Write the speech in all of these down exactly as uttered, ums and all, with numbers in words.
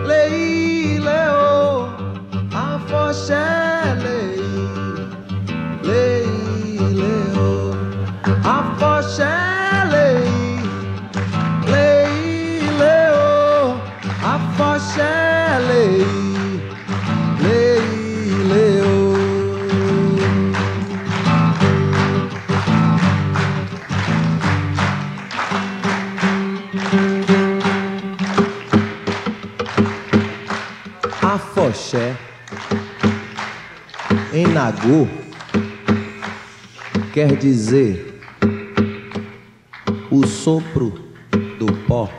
lei, leo, afoxé, lei, lei, leo, afoxé, lei, lei, leo, afoxé, lei, lei, leo. Afoxé, em Nagô, quer dizer o sopro do pó.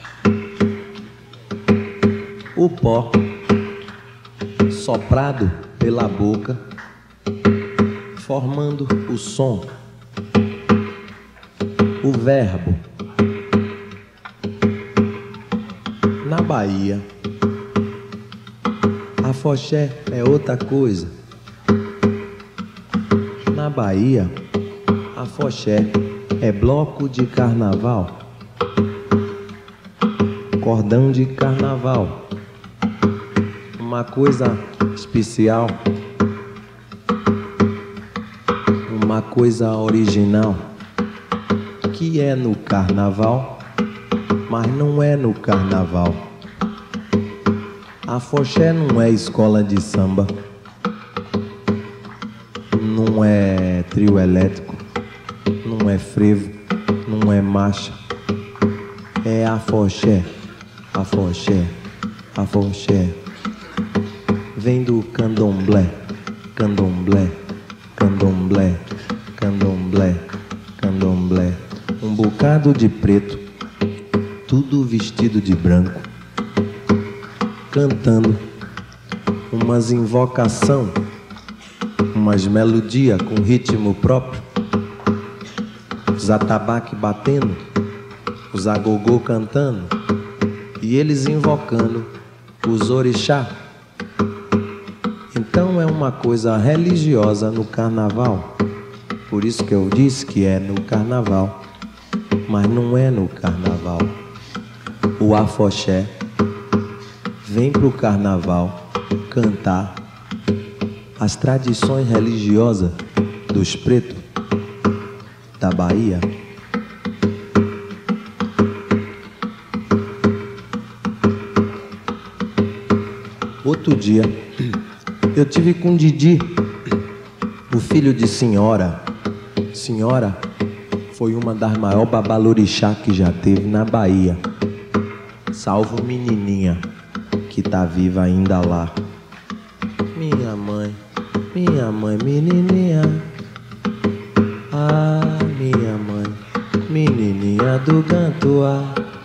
O pó soprado pela boca, formando o som. O verbo. Na Bahia, afoxé é outra coisa. Na Bahia, afoxé é bloco de carnaval, cordão de carnaval, uma coisa especial, uma coisa original, que é no carnaval, mas não é no carnaval. Afoxé não é escola de samba, não é trio elétrico, não é frevo, não é marcha. É afoxé, afoxé, afoxé. Vem do candomblé, candomblé, candomblé, candomblé, candomblé. Um bocado de preto, tudo vestido de branco, cantando umas invocação, umas melodia com ritmo próprio, os atabaque batendo, os agogô cantando e eles invocando os orixá. Então é uma coisa religiosa no carnaval, por isso que eu disse que é no carnaval, mas não é no carnaval. O afoxé vem pro carnaval cantar as tradições religiosas dos pretos da Bahia. Outro dia eu tive com Didi, o filho de Senhora. Senhora foi uma das maiores babalorixá que já teve na Bahia, salvo menininha que tá viva ainda lá. Minha mãe, minha mãe, menininha. Ah, minha mãe, menininha do Gantuá.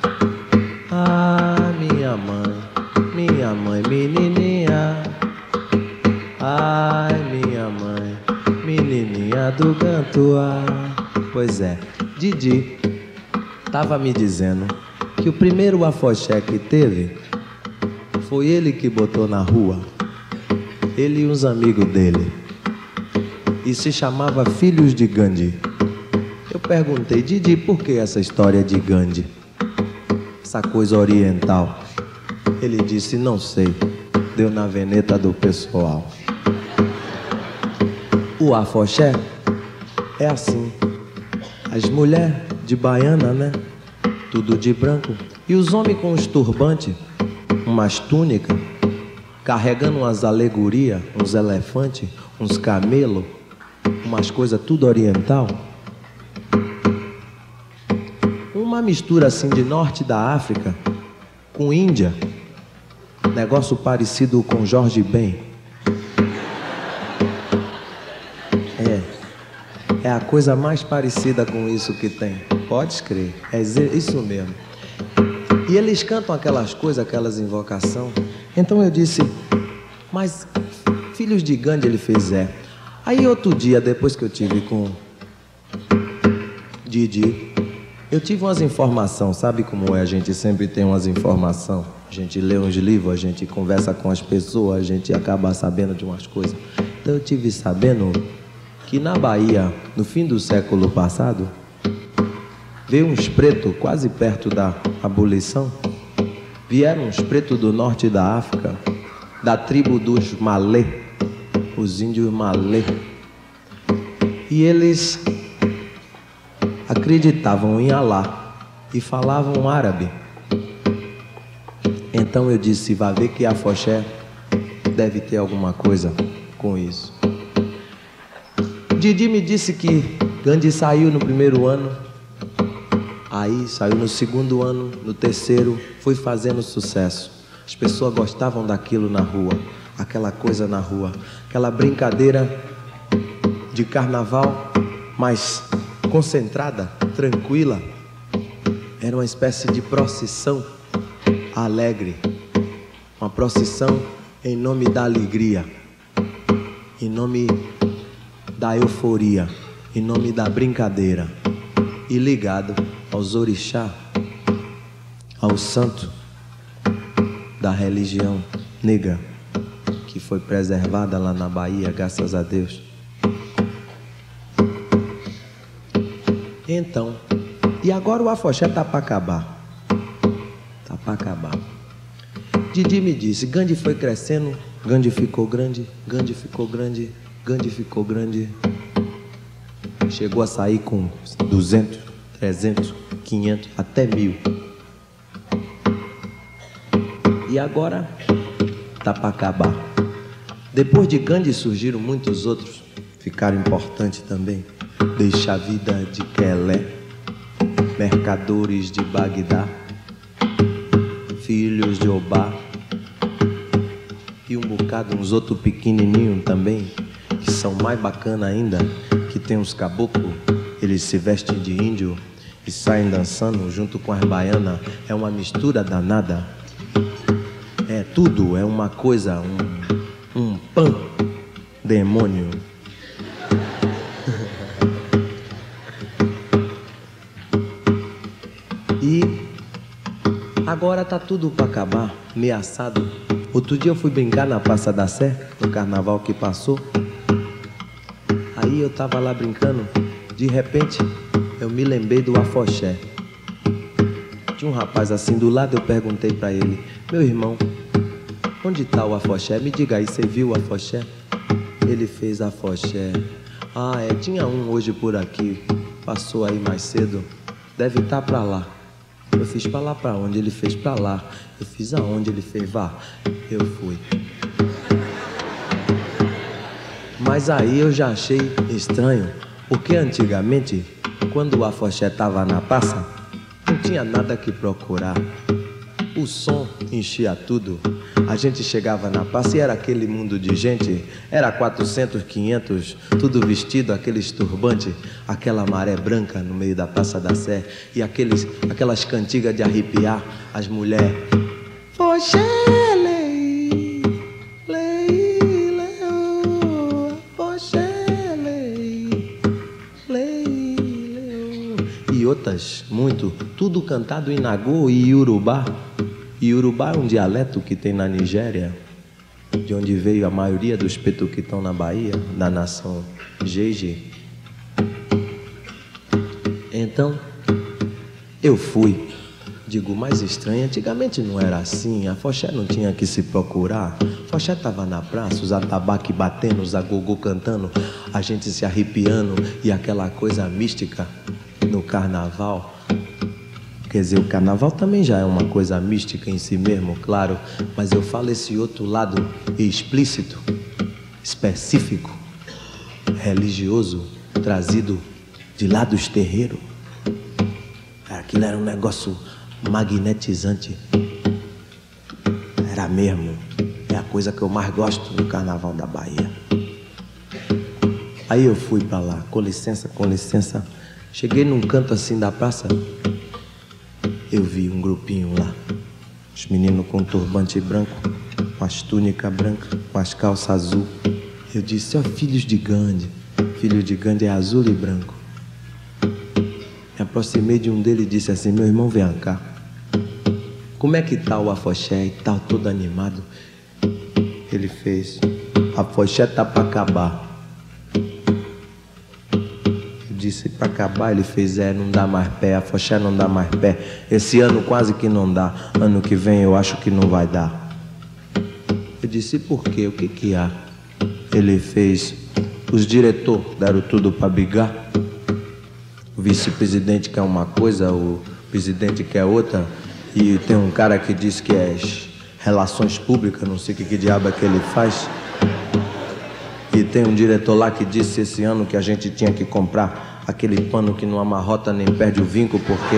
Ah, minha mãe, minha mãe, menininha. Ai, minha mãe, menininha do Gantuá. Pois é, Didi tava me dizendo que o primeiro afoxé que teve foi ele que botou na rua, ele e os amigos dele, e se chamava Filhos de Gandhi. Eu perguntei, Didi, por que essa história de Gandhi? Essa coisa oriental. Ele disse, não sei, deu na veneta do pessoal. O afoxé é assim, as mulheres de baiana, né? Tudo de branco, e os homens com os turbantes, umas túnicas, carregando umas alegorias, uns elefantes, uns camelos, umas coisas tudo oriental. Uma mistura assim de norte da África com Índia, negócio parecido com Jorge Ben. É, é a coisa mais parecida com isso que tem, pode crer, é isso mesmo. E eles cantam aquelas coisas, aquelas invocações. Então eu disse, mas Filhos de Gandhi ele fez é. Aí outro dia, depois que eu tive com Didi, eu tive umas informações, sabe como é? A gente sempre tem umas informações. A gente lê uns livros, a gente conversa com as pessoas, a gente acaba sabendo de umas coisas. Então eu tive sabendo que na Bahia, no fim do século passado, veio uns pretos quase perto da abolição vieram uns pretos do norte da África, da tribo dos Malê, os índios Malê. E eles acreditavam em Alá e falavam árabe. Então eu disse, vá ver que Afoxé deve ter alguma coisa com isso. Didi me disse que Gandhi saiu no primeiro ano, aí saiu no segundo ano, no terceiro, foi fazendo sucesso. As pessoas gostavam daquilo na rua, aquela coisa na rua, aquela brincadeira de carnaval, mas concentrada, tranquila. Era uma espécie de procissão alegre, uma procissão em nome da alegria, em nome da euforia, em nome da brincadeira, e ligado aos orixá, ao santo da religião negra, que foi preservada lá na Bahia, graças a Deus. Então, e agora o afoxé tá para acabar. Tá para acabar. Didi me disse, Gandhi foi crescendo, Gandhi ficou grande, Gandhi ficou grande, Gandhi ficou grande. Chegou a sair com duzentos, trezentos, quinhentos, até mil. E agora tá para acabar. Depois de Gandhi surgiram muitos outros, ficaram importantes também. Deixa a vida de Quelé, mercadores de Bagdá, filhos de Obá, e um bocado, uns outros pequenininhos também, que são mais bacana ainda, que tem uns caboclos, eles se vestem de índio e saem dançando junto com as baianas. É uma mistura danada. É tudo, é uma coisa, um, um pan demônio. E agora tá tudo para acabar, ameaçado. Outro dia eu fui brincar na Praça da Sé, no carnaval que passou. Aí eu tava lá brincando, de repente eu me lembrei do afoxé. Tinha um rapaz assim do lado, eu perguntei pra ele, meu irmão, onde tá o afoxé? Me diga aí, você viu o afoxé? Ele fez afoxé. Ah, é, tinha um hoje por aqui, passou aí mais cedo, deve estar pra lá. Eu fiz pra lá pra onde? Ele fez pra lá. Eu fiz aonde? Ele fez, vá. Eu fui. Mas aí eu já achei estranho, porque antigamente, quando o afoxé tava na praça, não tinha nada que procurar. O som enchia tudo. A gente chegava na praça e era aquele mundo de gente. Era quatrocentos, quinhentos, tudo vestido, aqueles turbantes, aquela maré branca no meio da Praça da Sé. E aqueles, aquelas cantigas de arrepiar as mulheres. Foxé, lei, lei, leu, foxé, lei, lei, leu. E outras, muito, tudo cantado em Nagô e Iorubá. Iorubá é um dialeto que tem na Nigéria, de onde veio a maioria dos pretos que estão na Bahia, da nação Jeje. Então, eu fui. Digo, mais estranho, antigamente não era assim, a afoxé não tinha que se procurar. A afoxé estava na praça, os atabaques batendo, os agogô cantando, a gente se arrepiando e aquela coisa mística no carnaval. Quer dizer, o carnaval também já é uma coisa mística em si mesmo, claro, mas eu falo esse outro lado explícito, específico, religioso, trazido de lá dos terreiros. Aquilo era um negócio magnetizante. Era mesmo. É a coisa que eu mais gosto no carnaval da Bahia. Aí eu fui pra lá, com licença, com licença. Cheguei num canto assim da praça. Eu vi um grupinho lá, os meninos com turbante branco, com as túnicas brancas, com as calças azul. Eu disse, ó, filhos de Gandhi. Filho de Gandhi é azul e branco. Me aproximei de um deles e disse assim, meu irmão, vem cá. Como é que tá o afoxé e tal, todo animado? Ele fez, afoxé tá pra acabar. Eu disse pra acabar, ele fez, é, não dá mais pé, afoxé não dá mais pé. Esse ano quase que não dá, ano que vem eu acho que não vai dar. Eu disse, e por quê? O que que há? Ele fez, os diretores deram tudo pra brigar. O vice-presidente quer uma coisa, o presidente quer outra. E tem um cara que diz que é relações públicas, não sei o que, que diabo é que ele faz. E tem um diretor lá que disse esse ano que a gente tinha que comprar aquele pano que não amarrota nem perde o vinco, porque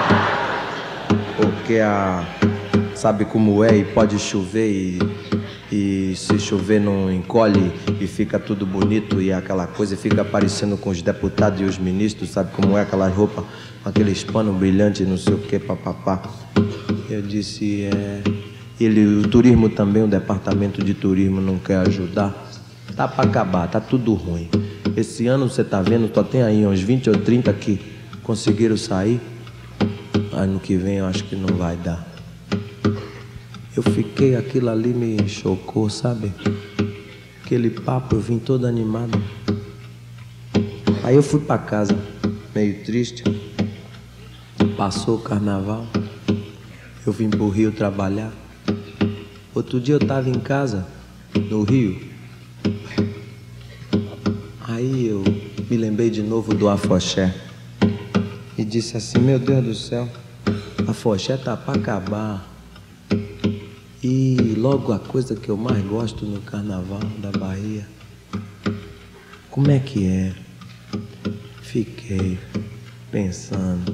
porque a sabe como é, e pode chover e, e se chover não encolhe e fica tudo bonito e aquela coisa, e fica aparecendo com os deputados e os ministros, sabe como é, aquela roupa, aqueles panos brilhantes, não sei o que, papapá. Eu disse, é, ele, o turismo também, o departamento de turismo não quer ajudar. Tá pra acabar, tá tudo ruim. Esse ano você tá vendo, só tem aí uns vinte ou trinta que conseguiram sair. Ano que vem eu acho que não vai dar. Eu fiquei, aquilo ali me chocou, sabe? Aquele papo, eu vim todo animado. Aí eu fui pra casa, meio triste. Passou o carnaval. Eu vim pro Rio trabalhar. Outro dia eu tava em casa, no Rio. Aí eu me lembrei de novo do afoxé e disse assim, meu Deus do céu, afoxé tá pra acabar. E logo a coisa que eu mais gosto no carnaval da Bahia. Como é que é? Fiquei pensando.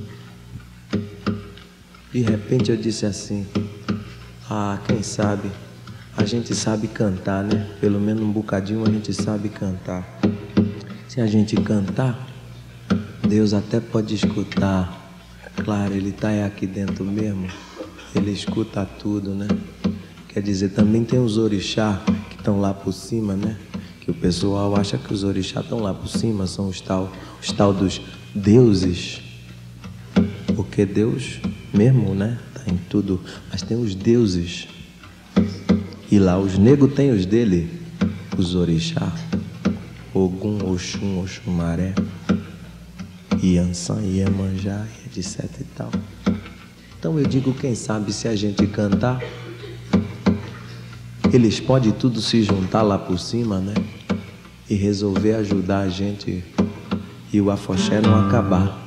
De repente eu disse assim, ah, quem sabe a gente sabe cantar, né? Pelo menos um bocadinho a gente sabe cantar. Se a gente cantar, Deus até pode escutar. Claro, Ele tá aqui dentro mesmo. Ele escuta tudo, né? Quer dizer, também tem os orixá que estão lá por cima, né? Que o pessoal acha que os orixá estão lá por cima, são os tal, os tal dos deuses. Porque Deus mesmo, né? Tá em tudo. Mas tem os deuses. E lá os negros têm os dele, os orixá. Ogum, Oxum, Oxumaré, Iansã, Iemanjá, etc e tal. Então eu digo, quem sabe se a gente cantar, eles podem tudo se juntar lá por cima, né? E resolver ajudar a gente e o afoxé não acabar.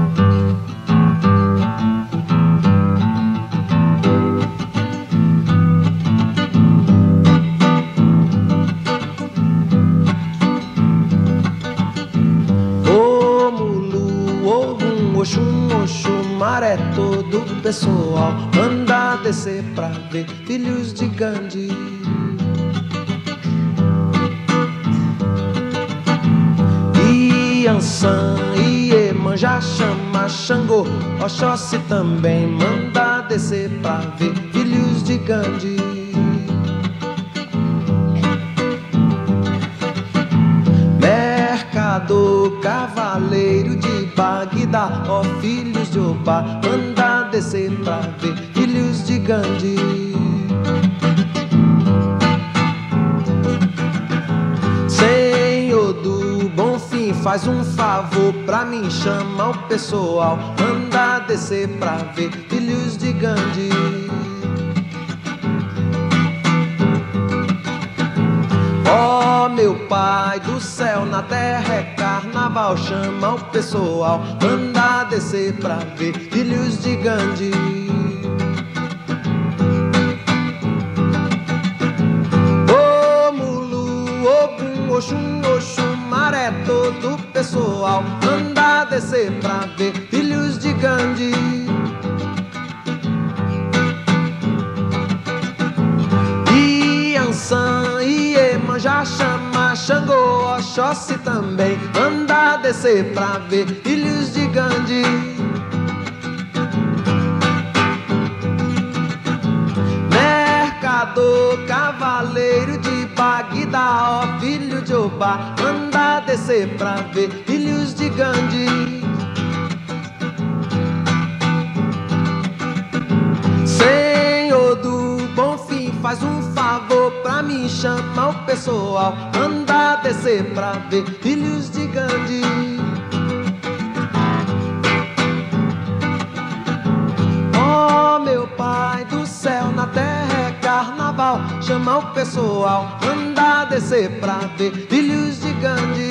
Oxumaré, todo o pessoal manda descer pra ver filhos de Gandhi. Iansã, Iemanjá, chama Xangô, Oxóssi também manda descer pra ver filhos de Gandhi. Mercador, cavaleiro de Bagdá, ó filhos de Obá, manda descer pra ver filhos de Gandhi. Senhor do bom fim, faz um favor pra mim, chama o pessoal, manda descer pra ver filhos de Gandhi. Ó meu Pai do céu, na terra é carnaval, chama o pessoal, manda descer pra ver filhos de Gandhi. Ô Mulu, Ogum, Oxum, Oxumaré, todo o pessoal, manda descer pra ver filhos de Gandhi. Iansã, Iemanjá, chama Xangô, Oxóssi também manda descer pra ver filhos de Gandhi. Mercador, cavaleiro de Bagdá, ó filho de Obá, manda descer pra ver filhos de Gandhi. Senhor do bom fim, faz um favor pra mim, chama o pessoal, manda descer pra ver filhos de Gandhi. pessoal, chama o pessoal, manda descer pra ver filhos de Gandhi.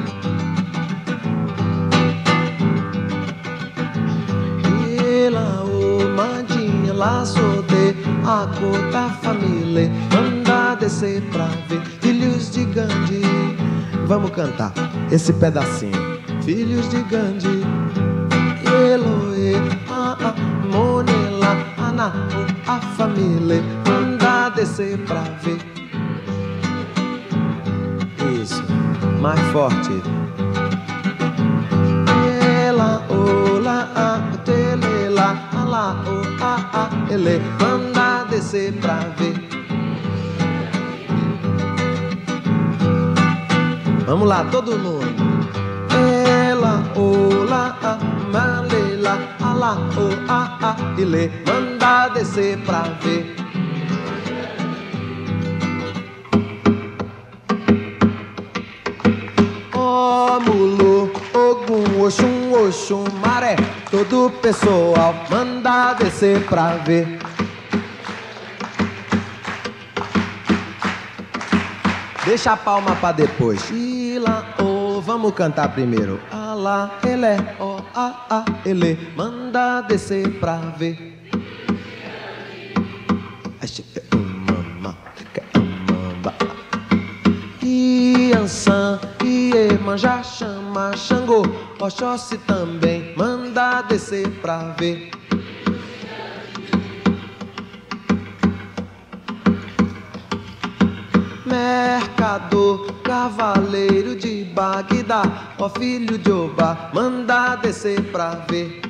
E lá o Mandinha, lá soltei a cor da família, manda descer pra ver filhos de Gandhi. Vamos cantar esse pedacinho. Filhos de Gandhi, Eloe, a a Monela, Anao, a família, manda descer pra ver. Isso, mais forte. Ela, ola, a, telela, ala, o, a, a, ele, manda descer pra ver. Vamos lá, todo mundo. Ela, ola, a, malela, ala, o, a, a, ele, manda descer pra ver. Ó, Mulu, Ogum, Oxum, Oxum, Maré, todo pessoal, manda descer pra ver. Deixa a palma pra depois. Ila, oh, vamos cantar primeiro. Alá, ele, oh, a, a, ele, manda descer pra ver. Iançã, Iemanjá, chama Xangô, Oxóssi também, manda descer pra ver. Mercador, cavaleiro de Bagdá, ó filho de Obá, manda descer pra ver.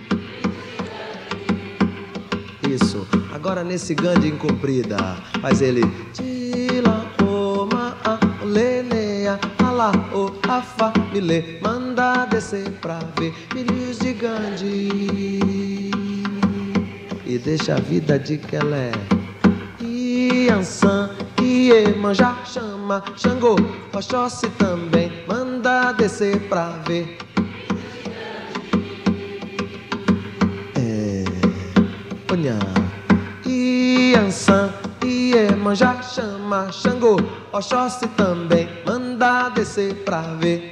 Isso, agora nesse Gandhi incumprida, faz ele tila, oma, a, leleia, alá, o, a, família, manda descer pra ver filhos de Gandhi. E deixa a vida de que ela é Iançã, Iemanjá, chama Xangô, Oxóssi também, manda descer pra ver. É, olha, Iançã, Iemanjá, chama Xangô, Oxóssi também, manda descer pra ver.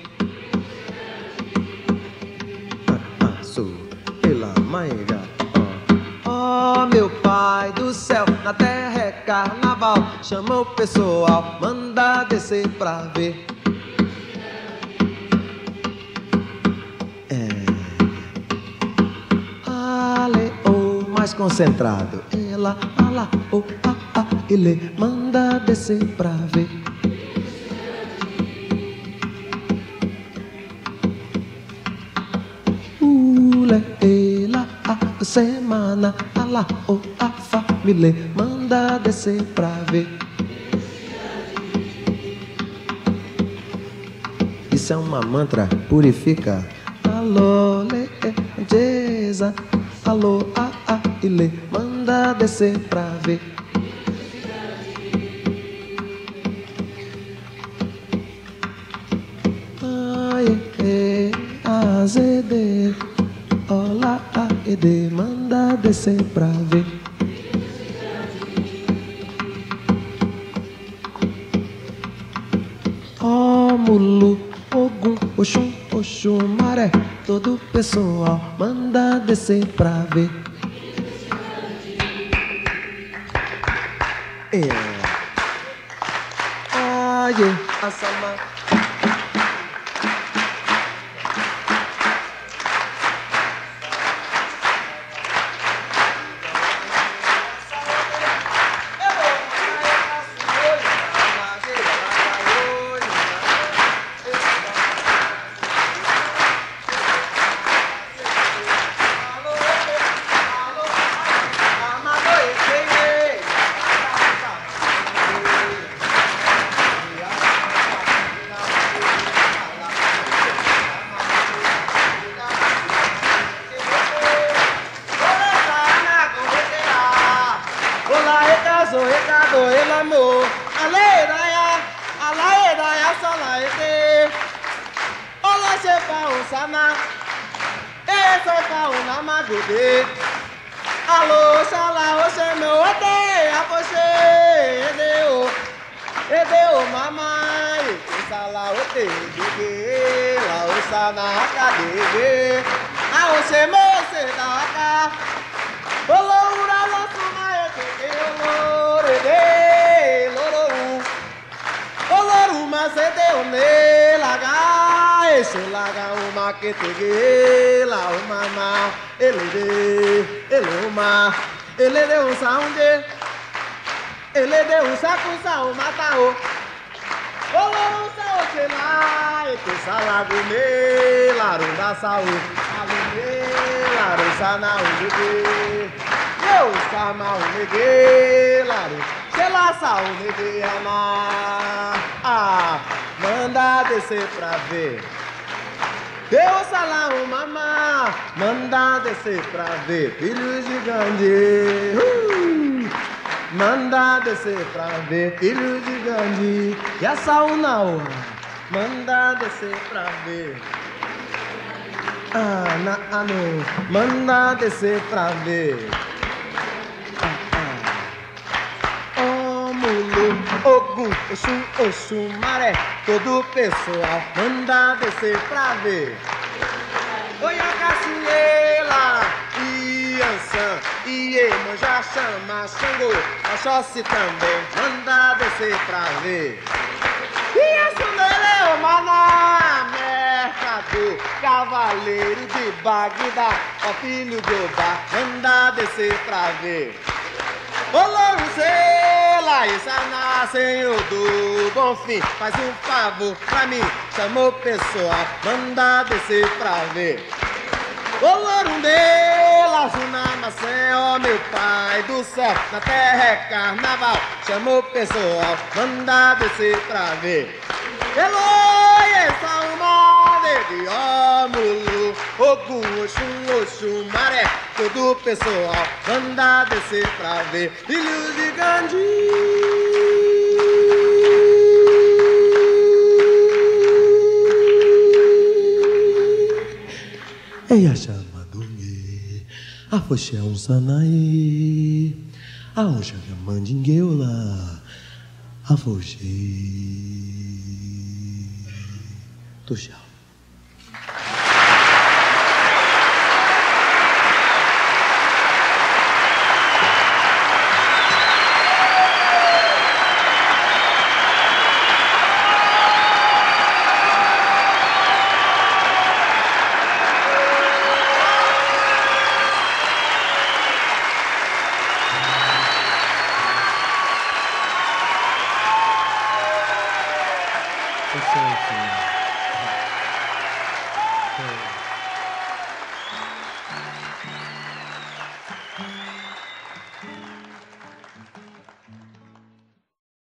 Ah, ah, sou, ela, maiga. Ó, meu pai do céu, na terra é carnaval, chama o pessoal, manda descer pra ver. É. Ale, oh, mais concentrado. Ela, ala, oh, a, a, ele, manda descer pra ver. Ule, ela, a semana, ala, oh, a família, manda descer pra ver. Isso é uma mantra, purifica. Alô, le, jeza, alô, a, a, ile, manda descer pra ver. Ai, e, azede, olá, a, ede, manda descer pra ver. Ó, Mulu, Ogum, Oxum, Oxum, Maré, todo pessoal, manda descer pra ver. É. Ai, a sama. Alô, xalá, você meu odeia, você. Dege, la osana kadege. A ose mose daka. Olora la suma dege, olore de, loro. Oloru masede one laga, ese laga uma que tege, la umama, ele de, ele uma, ele de um saunde, ele de um saco sao matao. Oloru sao chela, ete salago me, larunda sao, alume, larusana uge, eu sama uge, laru. Chela sao uge ama, ah, manda descer pra ver. Deus salão mamá, manda descer pra ver. Filho gigante, uh! Manda descer pra ver. Filho gigante, e a sauna, manda descer pra ver. Ah, na ano, manda descer pra ver. Ogum, Oxum, Oxum, Maré, todo pessoal manda descer pra ver. Oi, a Caçuela, Iansã, Iemanjá, chama, Xangô, Oxóssi também manda descer pra ver. E a Sunele, o Maná, Mercador, Cavaleiro de Bagdá, ó filho de Obá, manda descer pra ver. Ô Louruzela, Isaná, Senhor do Bonfim, faz um favor pra mim, chamou o pessoal, manda descer pra ver. Ô Lourundela, Junamacé, ó meu pai do céu, na terra é carnaval, chamou o pessoal, manda descer pra ver. Eloi, Salma, de Ómulo, Ogum, Oxum, Oxum, Maré, todo o pessoal manda descer pra ver. Filhos de Gandhi. Ei, a chama do me, a foxé um sanaí, a onja mandingueula, a foxé. Tchau. Thank you.